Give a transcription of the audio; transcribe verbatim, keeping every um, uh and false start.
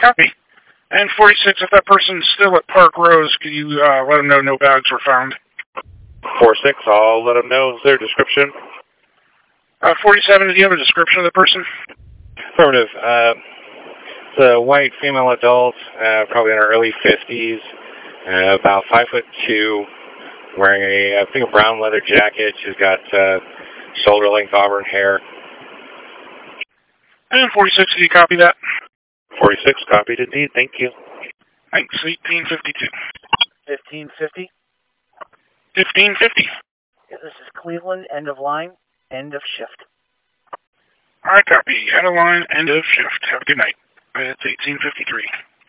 Copy. And forty-six, if that person's still at Park Rose, could you uh, let them know no bags were found? four six, I'll let them know their description. Uh, forty-seven, do you have a description of the person? Affirmative. Uh, it's a white female adult, uh, probably in her early fifties, uh, about five foot two, wearing a, I think, a brown leather jacket. She's got uh, shoulder-length auburn hair. And forty-six, did you copy that? forty-six, copied indeed. Thank you. Thanks. eighteen fifty-two. fifteen fifty. fifteen fifty. Yeah, this is Cleveland, end of line, end of shift. All right, copy. Out of line, end of shift. Have a good night. It's eighteen fifty-three.